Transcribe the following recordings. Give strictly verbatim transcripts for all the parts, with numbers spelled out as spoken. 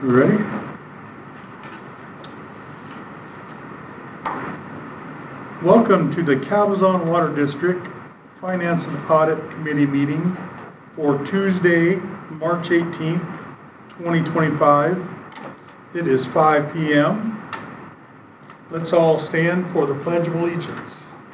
You ready? Welcome to the Cabazon Water District Finance and Audit Committee meeting for Tuesday, March eighteenth, twenty twenty-five. It is five P M Let's all stand for the Pledge of Allegiance.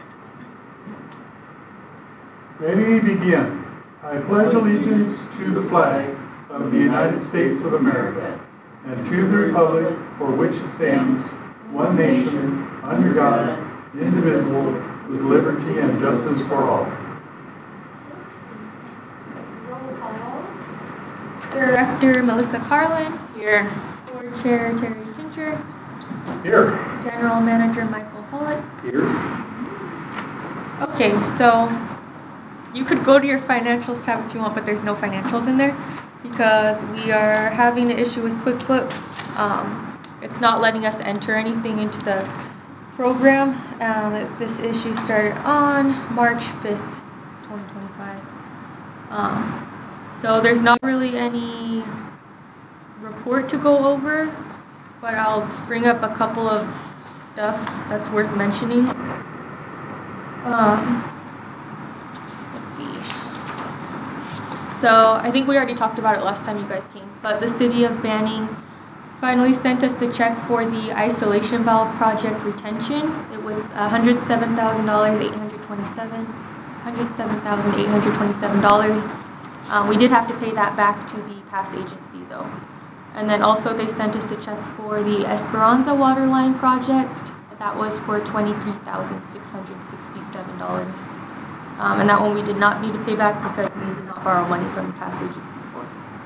Ready, begin. I pledge allegiance to the flag of the United States of America and to the republic for which it stands, one nation, under God, indivisible, with liberty and justice for all. Roll call. Director Melissa Carlin. Here. Board Chair Terry Kincher. Here. General Manager Michael Hullett. Here. Okay, so you could go to your financials tab if you want, but there's no financials in there because we are having an issue with QuickBooks. Um, it's not letting us enter anything into the program. Um, it, this issue started on March fifth, twenty twenty-five. Um, so there's not really any report to go over, but I'll bring up a couple of stuff that's worth mentioning. Um, let's see. So I think we already talked about it last time you guys came, but the city of Banning finally sent us the check for the isolation valve project retention. It was one hundred seven thousand eight hundred twenty-seven dollars. one hundred seven thousand eight hundred twenty-seven dollars. Um, we did have to pay that back to the past agency though. And then also they sent us a check for the Esperanza water line project. That was for twenty-three thousand six hundred sixty-seven dollars. Um, and that one we did not need to pay back because we did not borrow money from the past agency before.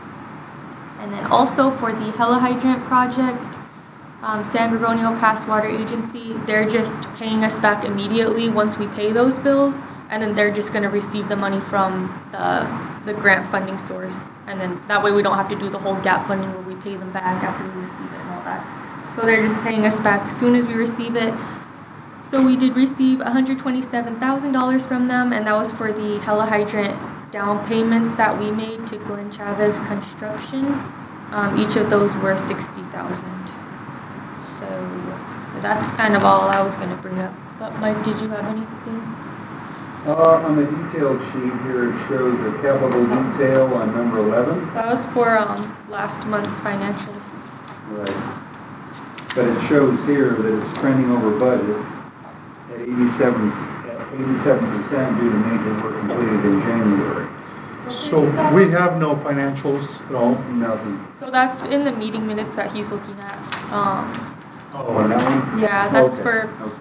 And then also for the Hella Hydrant project, um, San Gregorio Pass Water Agency, they're just paying us back immediately once we pay those bills, and then they're just going to receive the money from the, the grant funding source. And then that way we don't have to do the whole gap funding where we pay them back after we receive it and all that. So they're just paying us back as soon as we receive it. So we did receive one hundred twenty-seven thousand dollars from them, and that was for the Hella Hydrant down payments that we made to Glenn Chavez Construction. Um, each of those were sixty thousand dollars. So that's kind of all I was going to bring up. But Mike, did you have anything? Uh, on the detailed sheet here, it shows a capital detail on number eleven. That was for um, last month's financials. Right. But it shows here that it's trending over budget at eighty-seven percent due to major work completed in January. So we have no financials at all? Nothing. So that's in the meeting minutes that he's looking at. Um, oh, on that one? Yeah, that's okay. for... Okay.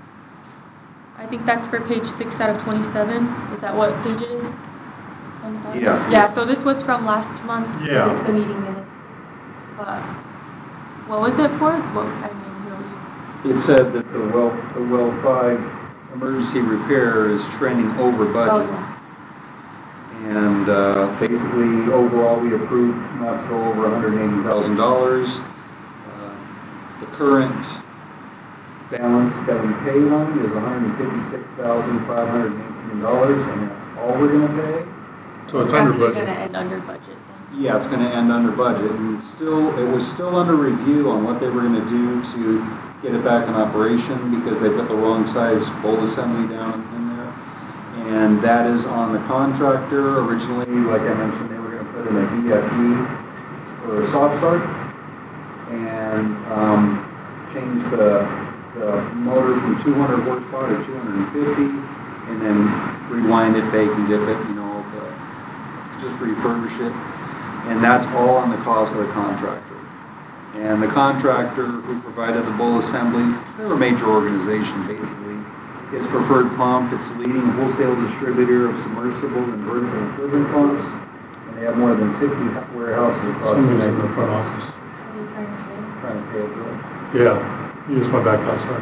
I think that's for page six out of twenty-seven. Is that what page it is? Yeah. Yeah, so this was from last month. Yeah. It's the meeting minutes. But what was it for? What, I mean, really? It said that the well, the well five emergency repair is trending over budget. Oh, yeah. And uh, basically, overall, we approved not to go over one hundred eighty thousand dollars. Uh, the current balance that we paid on it is one hundred fifty-six thousand five hundred eighteen dollars, and that's all we're going to pay. So it's under budget. It's going to end under budget. Then. Yeah, it's going to end under budget, and still, it was still under review on what they were going to do to get it back in operation because they put the wrong size bowl assembly down in there, and that is on the contractor. Originally, like I mentioned, they were going to put in a V F D for a soft start and um, change the the motor from two hundred horsepower to two hundred fifty, and then rewind it, bake and dip it, you know, but just refurbish it. And that's all on the cost of the contractor. And the contractor who provided the bowl assembly, they're a major organization basically. It's Preferred Pump. It's the leading wholesale distributor of submersible and vertical turbine pumps. And they have more than sixty warehouses across the Somebody's in the front office. What are you trying to say? Trying to pay a bill. Yeah. You just went back outside.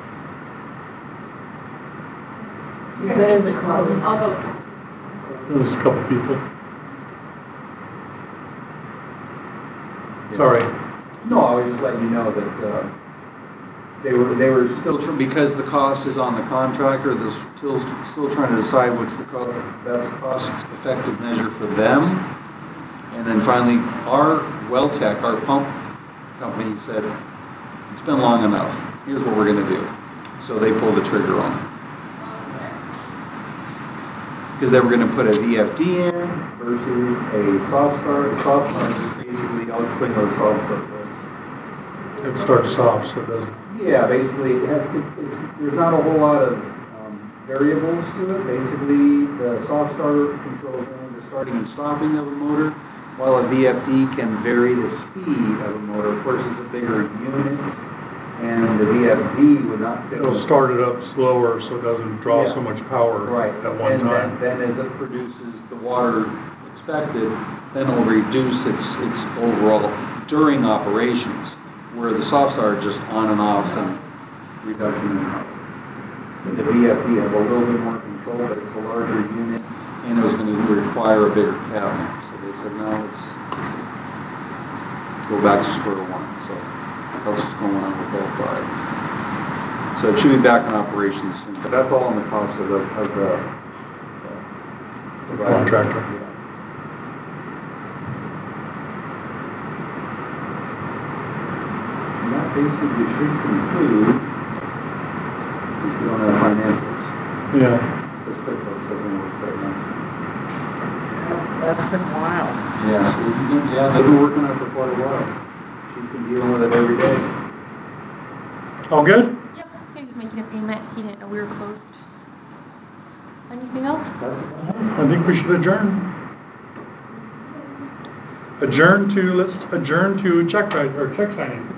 Yeah, that is a problem. I'll go. There's a couple people. Sorry. No, I was just letting you know that uh, they were they were still tr- because the cost is on the contractor. They're still still trying to decide what's the co- best cost-effective measure for them. And then finally, our Welltech, our pump company, said, it's been long enough. Here's what we're going to do. So they pulled the trigger on it. Because they were going to put a V F D in versus a soft start. Soft start is basically, I'll explain what a soft start is. It starts soft, so it doesn't. Yeah, basically, it has, it, it's, there's not a whole lot of um, variables to it. Basically, the soft starter controls only the starting and stopping of a motor, while a V F D can vary the speed of a motor. Of course, it's a bigger unit, and the V F D would not fit. It'll start it up slower so it doesn't draw Yeah. so much power Right. at one and time. Then, then as it produces the water expected, then it'll reduce its, its overall during operations, where the soft start are just on and off and reduction in power. The V F D has a little bit more control, but it's a larger unit, and it was going to require a bigger cabinet. So they said, no, let's go back to square one. So that's what's going on with that five. So it should be back in operations soon, but that's all in the cost of the, of the, The contractor. Yeah. And that basically should conclude, if you don't have financials, Yeah. this QuickBooks doesn't work right now. That's been a while. Yeah, so we've been, yeah, they've been working on it for quite a while. She's been dealing with it every day. All good? Yep, he was making a payment. He didn't know we were closed. Anything else? That's I think we should adjourn. Adjourn to, let's adjourn to check, write- or check signing.